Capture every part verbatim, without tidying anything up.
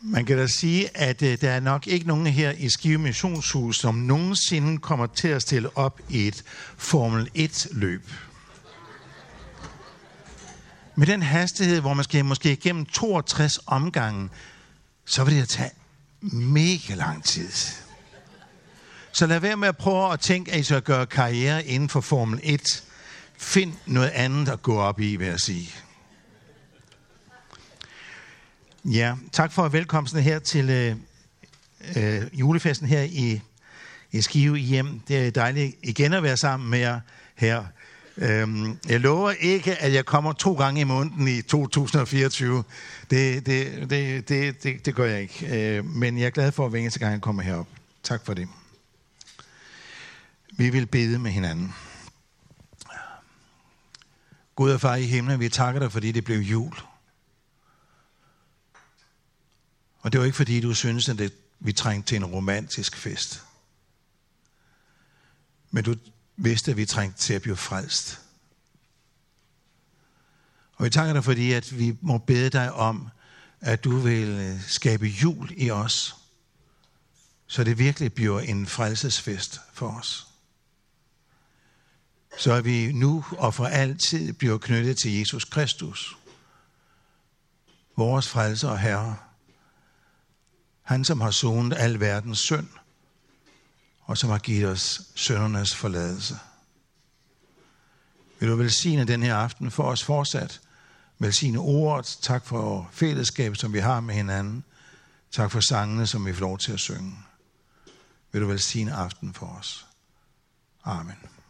Man kan da sige, at uh, der er nok ikke nogen her i Skive Missionshus, som nogensinde kommer til at stille op i et Formel et-løb. Med den hastighed, hvor man skal måske igennem toogtres omgange, så vil det tage mega lang tid. Så lad være med at prøve at tænke, at I skal gøre karriere inden for Formel et. Find noget andet at gå op i, vil jeg sige. Ja, tak for velkomsten her til øh, øh, julefesten her i, i Skive hjem. Det er dejligt igen at være sammen med jer her. Øhm, jeg lover ikke, at jeg kommer to gange i måneden i to tusind og fireogtyve. Det, det, det, det, det, det gør jeg ikke. Øh, men jeg er glad for, at hver eneste gang jeg kommer herop. Tak for det. Vi vil bede med hinanden. Gud og far i himlen, vi takker dig, fordi det blev jul. Og det var ikke fordi, du synes, at det, vi trængte til en romantisk fest. Men du vidste, at vi trængte til at blive frelst. Og vi takker dig, fordi at vi må bede dig om, at du vil skabe jul i os, så det virkelig bliver en frelsesfest for os. Så at vi nu og for altid bliver knyttet til Jesus Kristus, vores frelser og herre. Han, som har sonet al verdens synd, og som har givet os syndernes forladelse. Vil du velsigne den her aften for os fortsat? Velsigne ordet. Tak for fællesskabet, som vi har med hinanden. Tak for sangene, som vi får lov til at synge. Vil du velsigne aften for os? Amen.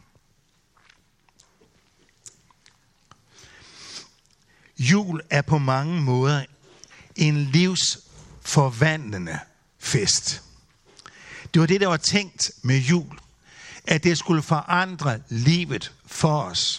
Jul er på mange måder en livsforvandlende fest. Det var det, der var tænkt med jul. At det skulle forandre livet for os.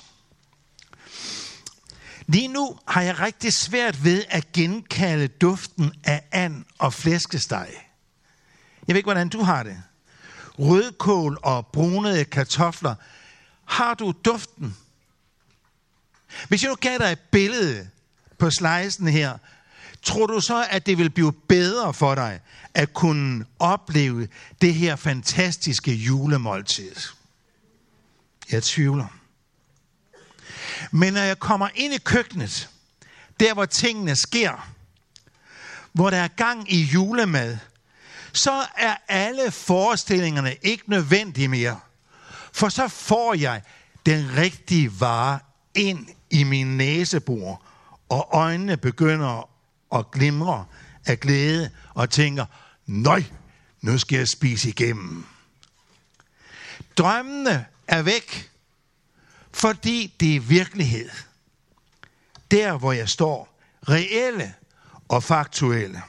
Lige nu har jeg rigtig svært ved at genkalde duften af and og flæskesteg. Jeg ved ikke, hvordan du har det. Rødkål og brunede kartofler. Har du duften? Hvis jeg nu gav dig et billede på slicen her, tror du så, at det vil blive bedre for dig at kunne opleve det her fantastiske julemåltid? Jeg tvivler. Men når jeg kommer ind i køkkenet, der hvor tingene sker, hvor der er gang i julemad, så er alle forestillingerne ikke nødvendige mere. For så får jeg den rigtige vare ind i min næsebor, og øjnene begynder at glimre af glæde, og tænker, nøj, nu skal jeg spise igennem. Drømmene er væk, fordi det er virkelighed. Der, hvor jeg står, reelle og faktuelle.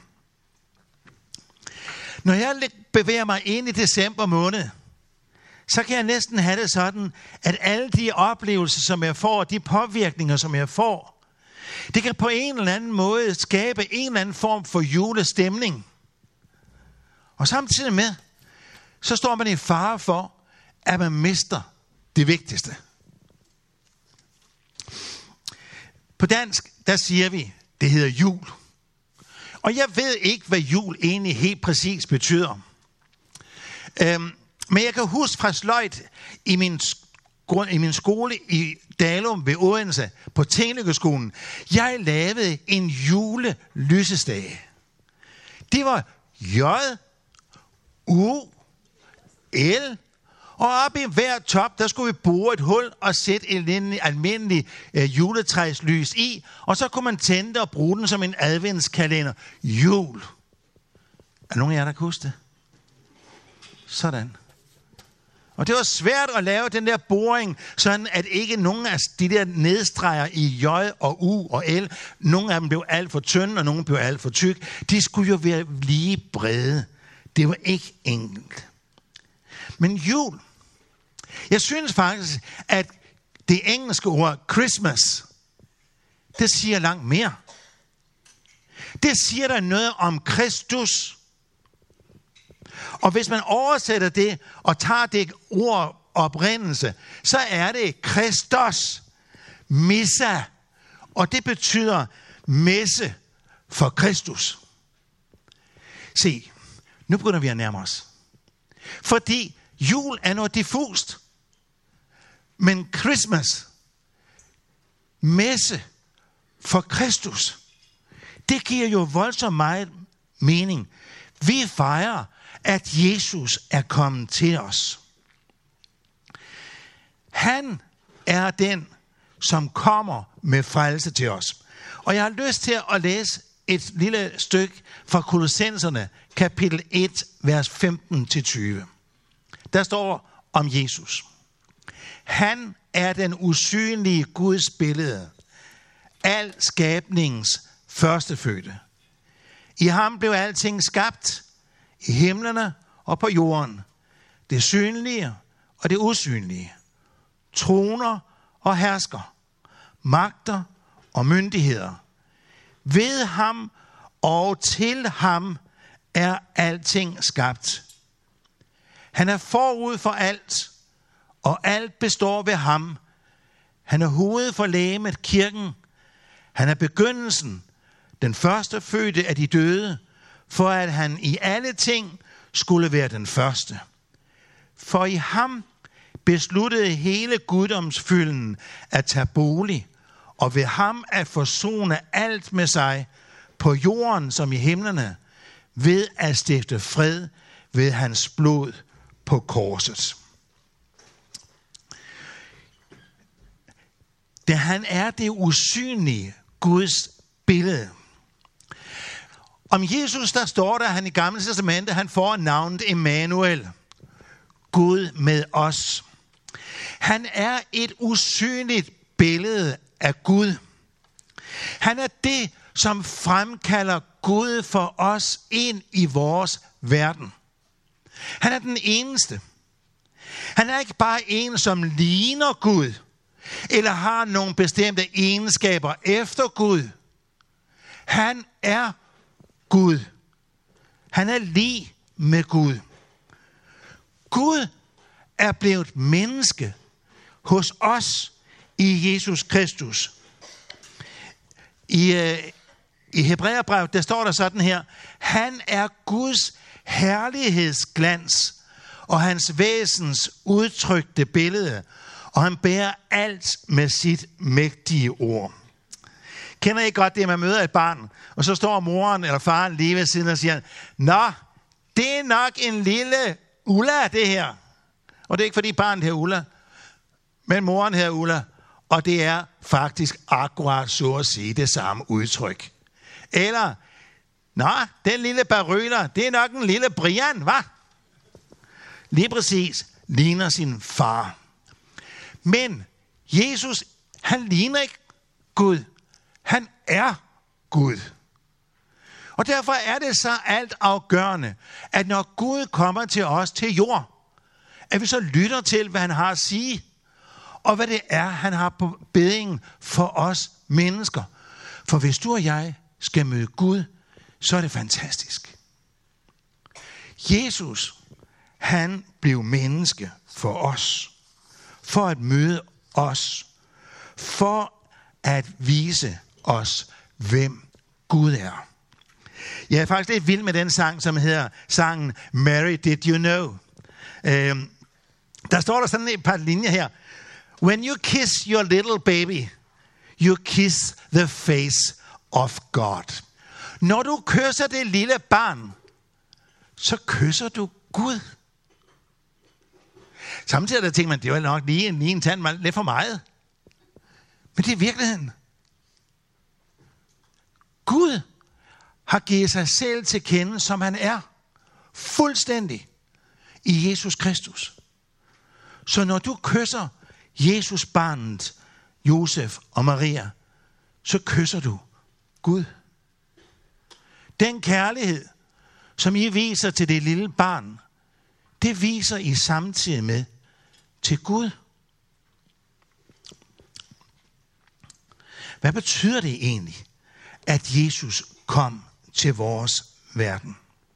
Når jeg bevæger mig ind i december måned, så kan jeg næsten have det sådan, at alle de oplevelser, som jeg får, de påvirkninger, som jeg får, det kan på en eller anden måde skabe en eller anden form for julestemning. Og samtidig med, så står man i fare for, at man mister det vigtigste. På dansk, der siger vi, det hedder jul. Og jeg ved ikke, hvad jul egentlig helt præcis betyder. Øhm, men jeg kan huske fra sløjt i min, i min skole i Dalum ved Odense på Tinglykkeskolen. Jeg lavede en julelysestage. Det var J, U, L, og op i hver top, der skulle vi bore et hul og sætte et almindeligt øh, juletræslys i, og så kunne man tænde og bruge den som en adventskalender. Jul. Er nogen af jer, der kan huske det? Sådan. Og det var svært at lave den der boring, sådan at ikke nogen af de der nedstreger i J og U og L, nogle af dem blev alt for tynde, og nogle blev alt for tyk. De skulle jo være lige brede. Det var ikke enkelt. Men jul. Jeg synes faktisk, at det engelske ord Christmas, det siger langt mere. Det siger der noget om Kristus. Og hvis man oversætter det og tager det ord oprindelse, så er det Kristos, missa, og det betyder messe for Kristus. Se, nu begynder vi at nærme os. Fordi jul er noget diffust. Men Christmas, messe for Kristus, det giver jo voldsomt meget mening. Vi fejrer, at Jesus er kommet til os. Han er den, som kommer med frelse til os. Og jeg har lyst til at læse et lille stykke fra Kolossenserne, kapitel et, vers femten til tyve. Der står om Jesus. Han er den usynlige Guds billede, al skabningens førstefødte. I ham blev alting skabt, i himlene og på jorden, det synlige og det usynlige, troner og hersker, magter og myndigheder. Ved ham og til ham er alting skabt. Han er forud for alt, og alt består ved ham. Han er hovedet for legemet, kirken. Han er begyndelsen, den første fødte af de døde, for at han i alle ting skulle være den første. For i ham besluttede hele guddomsfylden at tage bolig, og ved ham at forsone alt med sig, på jorden som i himlene, ved at stifte fred ved hans blod på korset. Da han er det usynlige Guds billede. Om Jesus, der står der, han i Gamle Testamentet, han får navnet Emmanuel. Gud med os. Han er et usynligt billede af Gud. Han er det, som fremkalder Gud for os ind i vores verden. Han er den eneste. Han er ikke bare en, som ligner Gud, eller har nogle bestemte egenskaber efter Gud. Han er Gud. Han er lig med Gud. Gud er blevet menneske hos os i Jesus Kristus. I, øh, i Hebræerbrevet, der står der sådan her: han er Guds herlighedsglans og hans væsens udtrykte billede, og han bærer alt med sit mægtige ord. Kender I godt det, at man møder et barn, og så står moren eller faren lige ved siden og siger: nå, det er nok en lille Ulla, det her. Og det er ikke fordi barnet her Ulla, men moren her Ulla. Og det er faktisk akkurat så at sige det samme udtryk. Eller, nå, den lille Barøler, det er nok en lille Brian, hva? Lige præcis ligner sin far. Men Jesus, han ligner ikke Gud. Han er Gud. Og derfor er det så alt afgørende, at når Gud kommer til os til jord, at vi så lytter til, hvad han har at sige, og hvad det er, han har på bedingen for os mennesker. For hvis du og jeg skal møde Gud, så er det fantastisk. Jesus, han blev menneske for os, for at møde os, for at vise os, hvem Gud er. Jeg er faktisk lidt vild med den sang, som hedder sangen Mary Did You Know. Øhm, der står der sådan et par linjer her. When you kiss your little baby, you kiss the face of God. Når du kysser det lille barn, så kysser du Gud. Samtidig der tænker man, det var nok lige, lige en tand lidt for meget. Men det er virkeligheden. Gud har givet sig selv til kende, som han er. Fuldstændig. I Jesus Kristus. Så når du kysser Jesus barnet, Josef og Maria, så kysser du Gud. Den kærlighed, som I viser til det lille barn, det viser I samtidig med til Gud. Hvad betyder det egentlig, at Jesus kom til vores verden?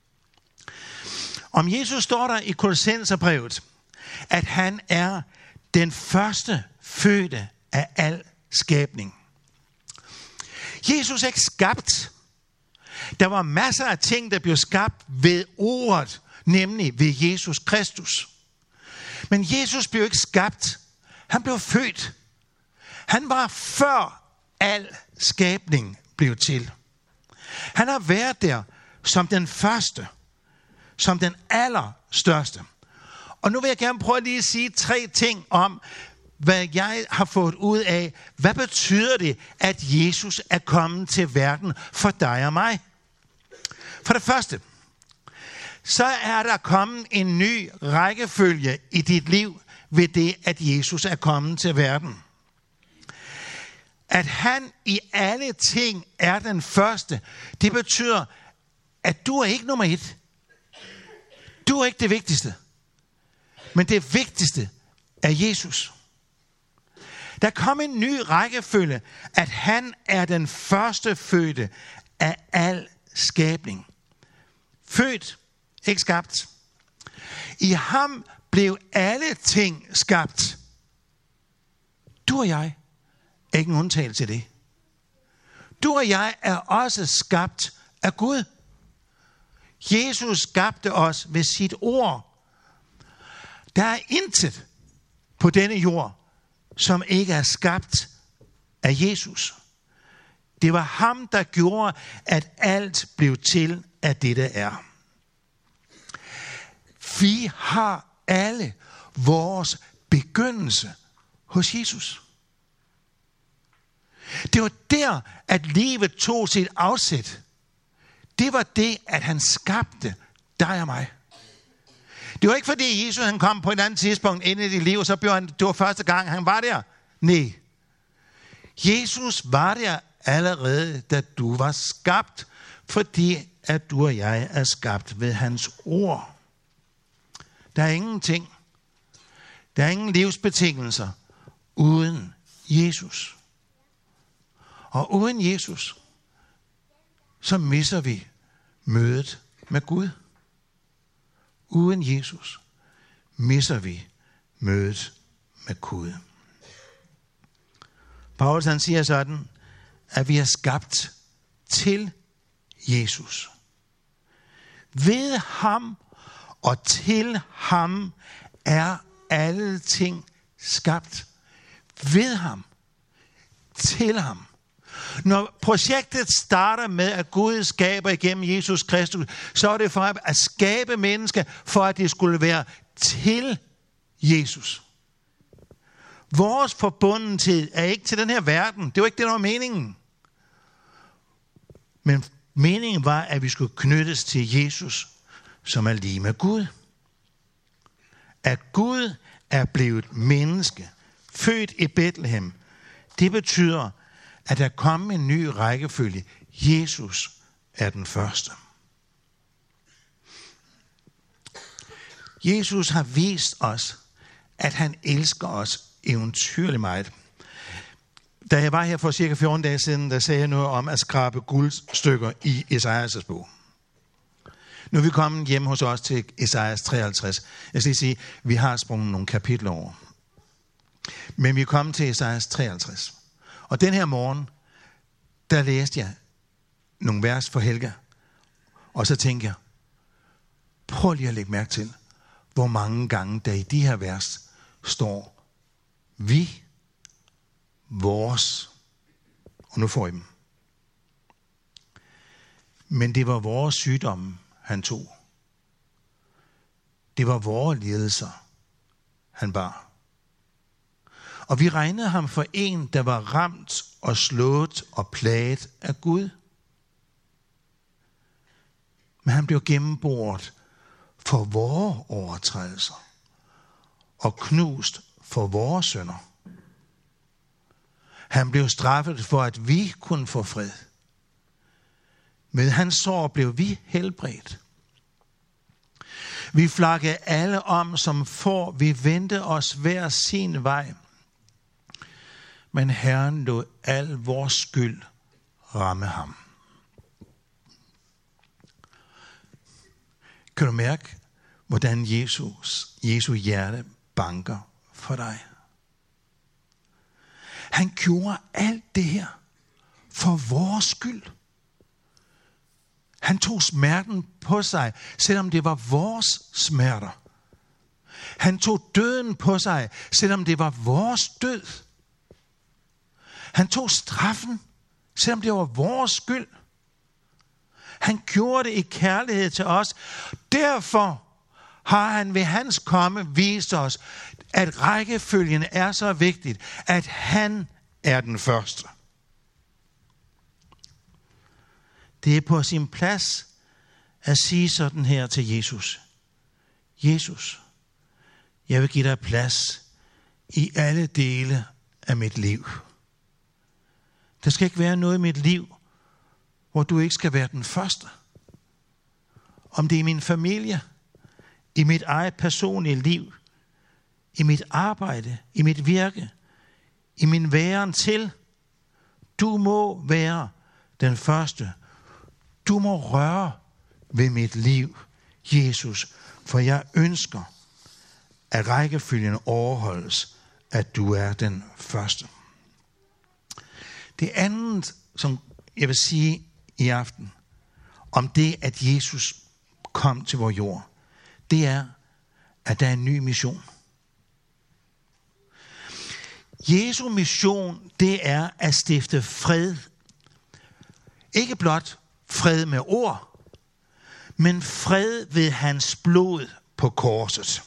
Om Jesus står der i Kolossenserbrevet, at han er den første fødte af al skabning. Jesus er ikke skabt. Der var masser af ting, der blev skabt ved ordet, nemlig ved Jesus Kristus. Men Jesus blev ikke skabt. Han blev født. Han var før al skabning blev til. Han har været der som den første, som den allerstørste. Og nu vil jeg gerne prøve lige at sige tre ting om, hvad jeg har fået ud af. Hvad betyder det, at Jesus er kommet til verden for dig og mig? For det første, så er der kommet en ny rækkefølge i dit liv ved det, at Jesus er kommet til verden. At han i alle ting er den første, det betyder, at du er ikke nummer et. Du er ikke det vigtigste. Men det vigtigste er Jesus. Der kom en ny rækkefølge, at han er den første fødte af al skabning. Født, ikke skabt. I ham blev alle ting skabt. Du og jeg er ikke en undtagelse til det. Du og jeg er også skabt af Gud. Jesus skabte os ved sit ord. Der er intet på denne jord, som ikke er skabt af Jesus. Det var ham, der gjorde, at alt blev til af det, der er. Vi har alle vores begyndelse hos Jesus. Det var der, at livet tog sit afsæt. Det var det, at han skabte dig og mig. Det var ikke fordi Jesus han kom på et andet tidspunkt ind i dit liv, og så blev han, det var første gang, han var der. Nej. Jesus var der allerede, da du var skabt, fordi at du og jeg er skabt ved hans ord. Der er ingenting. Der er ingen livsbetingelser uden Jesus. Og uden Jesus, så misser vi mødet med Gud. Uden Jesus misser vi mødet med Gud. Paulus han siger sådan, at vi er skabt til Jesus. Ved ham og til ham er alle ting skabt. Ved ham. Til ham. Når projektet starter med, at Gud skaber igennem Jesus Kristus, så er det for at skabe mennesker, for at det skulle være til Jesus. Vores forbundethed er ikke til den her verden. Det var ikke det, der var meningen. Men meningen var, at vi skulle knyttes til Jesus, som er lige med Gud. At Gud er blevet menneske, født i Bethlehem, det betyder, at der kommer en ny rækkefølge. Jesus er den første. Jesus har vist os, at han elsker os eventyrligt meget. Da jeg var her for cirka fjorten dage siden, der sagde jeg noget om at skrabe guldstykker i Esajas' bog. Nu er vi kommet hjem hos os til Esajas treoghalvtreds. Jeg skal lige sige, vi har sprunget nogle kapitler over. Men vi er kommet til Esajas treoghalvtreds. Og den her morgen, der læste jeg nogle vers for Helga. Og så tænkte jeg, prøv lige at lægge mærke til, hvor mange gange der i de her vers står vi, vores, og nu får I dem. Men det var vores sygdomme, han tog. Det var vores lidelser, han bar. Og vi regnede ham for en, der var ramt og slået og plaget af Gud. Men han blev gennemboret for vores overtrædelser og knust for vores synder. Han blev straffet for, at vi kunne få fred. Med hans sår blev vi helbredt. Vi flakkede alle om som får, vi vendte os hver sin vej. Men Herren lod al vores skyld ramme ham. Kan du mærke, hvordan Jesus, Jesu hjerte banker for dig? Han gjorde alt det her for vores skyld. Han tog smerten på sig, selvom det var vores smerter. Han tog døden på sig, selvom det var vores død. Han tog straffen, selvom det var vores skyld. Han gjorde det i kærlighed til os. Derfor har han ved hans komme vist os, at rækkefølgen er så vigtigt, at han er den første. Det er på sin plads at sige sådan her til Jesus. Jesus, jeg vil give dig plads i alle dele af mit liv. Der skal ikke være noget i mit liv, hvor du ikke skal være den første. Om det er i min familie, i mit eget personlige liv, i mit arbejde, i mit virke, i min væren til. Du må være den første. Du må røre ved mit liv, Jesus, for jeg ønsker, at rækkefølgen overholdes, at du er den første. Det andet, som jeg vil sige i aften, om det, at Jesus kom til vores jord, det er, at der er en ny mission. Jesu mission, det er at stifte fred. Ikke blot fred med ord, men fred ved hans blod på korset.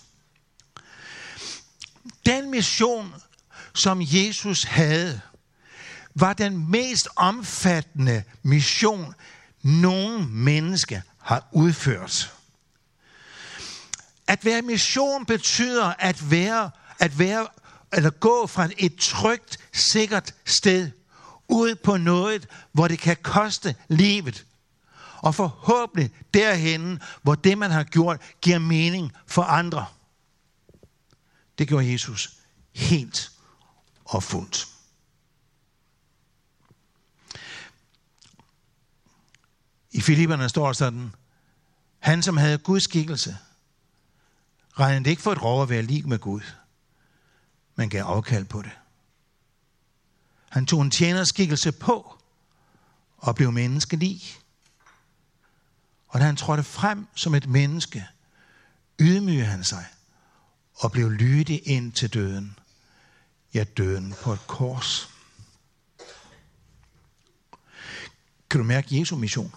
Den mission, som Jesus havde, var den mest omfattende mission, nogen menneske har udført. At være mission betyder at være, at være eller gå fra et trygt, sikkert sted ud på noget, hvor det kan koste livet. Og forhåbentlig derhenne, hvor det, man har gjort, giver mening for andre. Det gjorde Jesus helt og fuldt. I Filipperne står sådan, han som havde Guds skikkelse, regnede det ikke for et rov at være lig med Gud, men gav afkald på det. Han tog en tjenerskikkelse på og blev menneskelig. Og da han trådte frem som et menneske, ydmygede han sig og blev lydig ind til døden. Ja, døden på et kors. Kan du mærke Jesu mission?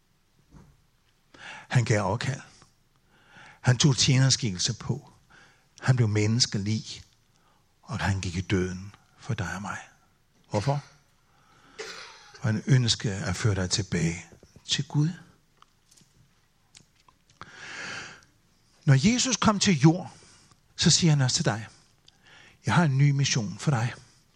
Han gav afkald. Han tog tjenerskikkelse på. Han blev menneskelig. Og han gik i døden for dig og mig. Hvorfor? Og han ønskede at føre dig tilbage til Gud. Når Jesus kom til jord, så siger han også til dig, jeg har en ny mission for dig.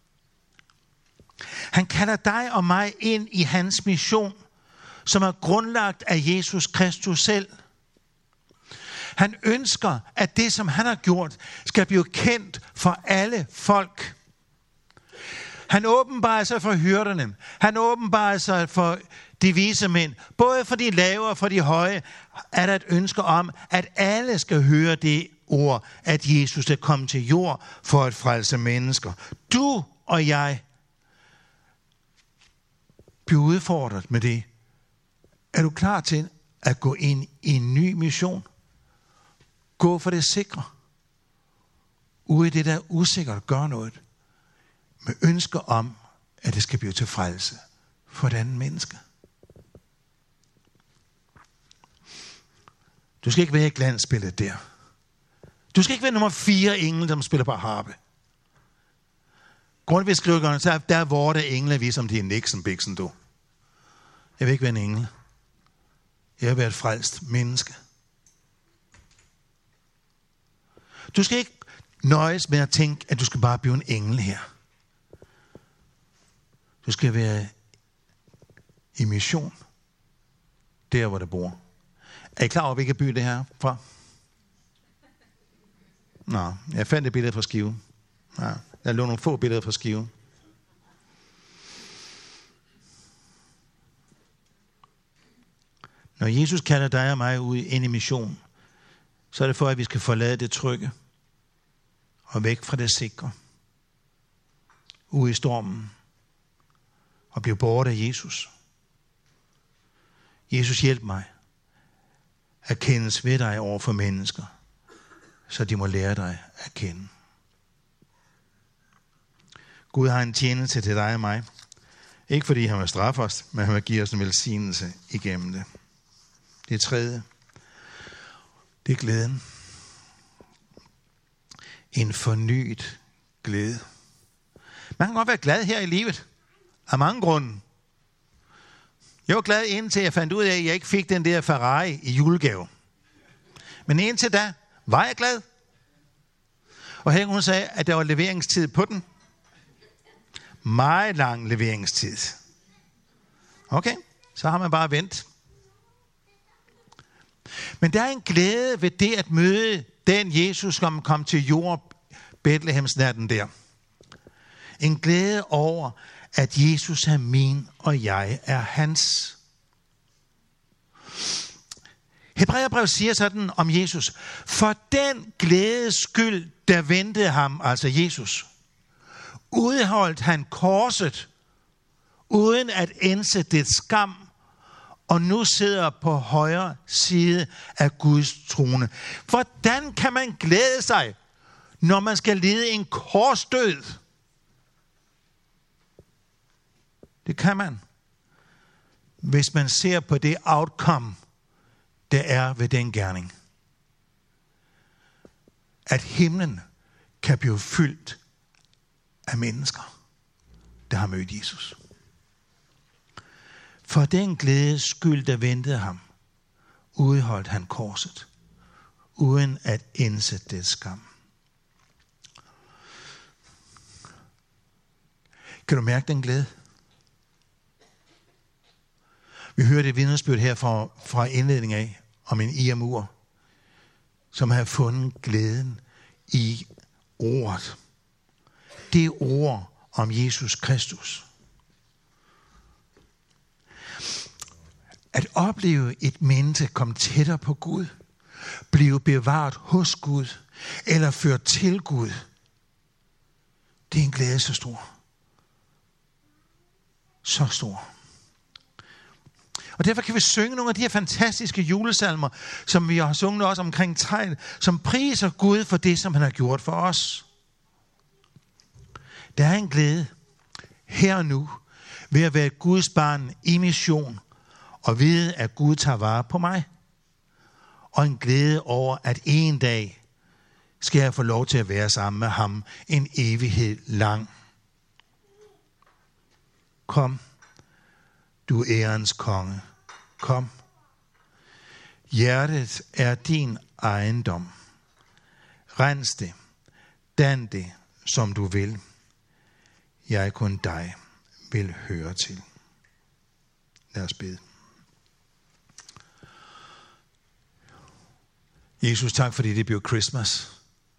Han kalder dig og mig ind i hans mission, som er grundlagt af Jesus Kristus selv. Han ønsker, at det, som han har gjort, skal blive kendt for alle folk. Han åbenbarer sig for hyrderne. Han åbenbarer sig for de vise mænd. Både for de lave og for de høje er der et ønske om, at alle skal høre det ord, at Jesus er kommet til jord for at frelse mennesker. Du og jeg bliver udfordret med det. Er du klar til at gå ind i en ny mission? Gå for det sikre. Ude i det, der er usikkert, gør noget. Med ønsker om, at det skal blive til frelse for et andet menneske. Du skal ikke være i glansbilledet der. Du skal ikke være nummer fire engle, der spiller på harpe. Grundtvig skriver, så der er vorte engle, vi som de er Nixon, Bixen, du. Jeg vil ikke være en engle. Jeg vil være et frelst menneske. Du skal ikke nøjes med at tænke, at du skal bare blive en engel her. Du skal være i mission. Der, hvor der bor. Er I klar over, hvilken by det her fra? Nå, jeg fandt et billede fra Skive. Ja, der lå nogle få billeder fra Skive. Når Jesus kalder dig og mig ud ind i mission, så er det for, at vi skal forlade det trygge og væk fra det sikre. Ude i stormen og blive båret af Jesus. Jesus, hjælp mig at kendes ved dig over for mennesker, så de må lære dig at kende. Gud har en tjeneste til dig og mig. Ikke fordi han vil straffe os, men han vil give os en velsignelse igennem det. Det tredje, det er glæden. En fornyet glæde. Man kan godt være glad her i livet, af mange grunde. Jeg var glad indtil jeg fandt ud af, at jeg ikke fik den der Ferrari i julegave. Men indtil da var jeg glad. Og Henrik, hun sagde, at der var leveringstid på den. Meget lang leveringstid. Okay, så har man bare ventet. Men der er en glæde ved det at møde den Jesus, som kom til jord, Betlehemsnatten der. En glæde over, at Jesus er min, og jeg er hans. Hebræerbrevet siger sådan om Jesus: for den glædes skyld, der ventede ham, altså Jesus, udholdt han korset, uden at indse det skam, og nu sidder på højre side af Guds trone. Hvordan kan man glæde sig, når man skal lide en korsdød? Det kan man, hvis man ser på det outcome, der er ved den gerning. At himlen kan blive fyldt af mennesker, der har mødt Jesus. For den glædes skyld, der ventede ham, udholdt han korset, uden at indsætte det skam. Kan du mærke den glæde? Vi hørte et vidnesbyrd her fra, fra indledning af, om en I M U'er, som havde fundet glæden i ordet. Det ord om Jesus Kristus. At opleve et menneske komme tættere på Gud, blive bevaret hos Gud, eller ført til Gud, det er en glæde så stor. Så stor. Og derfor kan vi synge nogle af de her fantastiske julesalmer, som vi har sunget også omkring tegn, som priser Gud for det, som han har gjort for os. Der er en glæde her og nu ved at være et Guds barn i mission og vide, at Gud tager vare på mig. Og en glæde over, at en dag skal jeg få lov til at være sammen med ham en evighed lang. Kom, du ærens konge. Kom. Hjertet er din ejendom. Rens det. Dan det, som du vil. Jeg kun dig vil høre til. Lad os bede. Jesus, tak fordi det blev Christmas.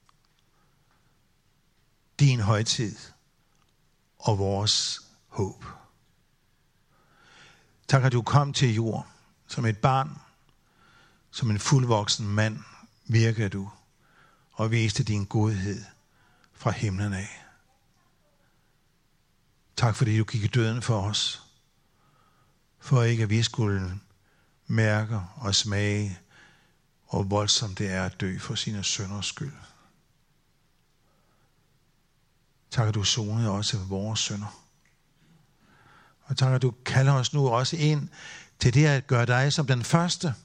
Din højtid og vores håb. Tak, at du kom til jord som et barn, som en fuldvoksen mand virker du og viste din godhed fra himlen af. Tak, fordi du gik i døden for os, for ikke at vi skulle mærke og smage, hvor voldsomt det er at dø for sine synders skyld. Tak, at du sonede også for vores synder. Og tak, at du kalder os nu også ind til det at gøre dig som den første.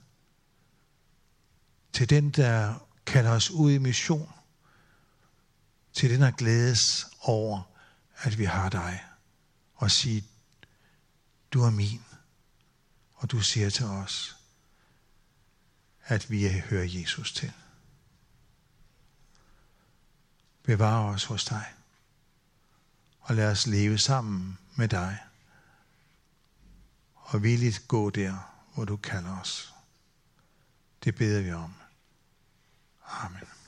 Til den, der kalder os ud i mission. Til den, der glædes over, at vi har dig. Og siger, du er min. Og du siger til os, at vi hører Jesus til. Bevar os hos dig. Og lad os leve sammen med dig. Og villigt gå der, hvor du kalder os. Det beder vi om. Amen.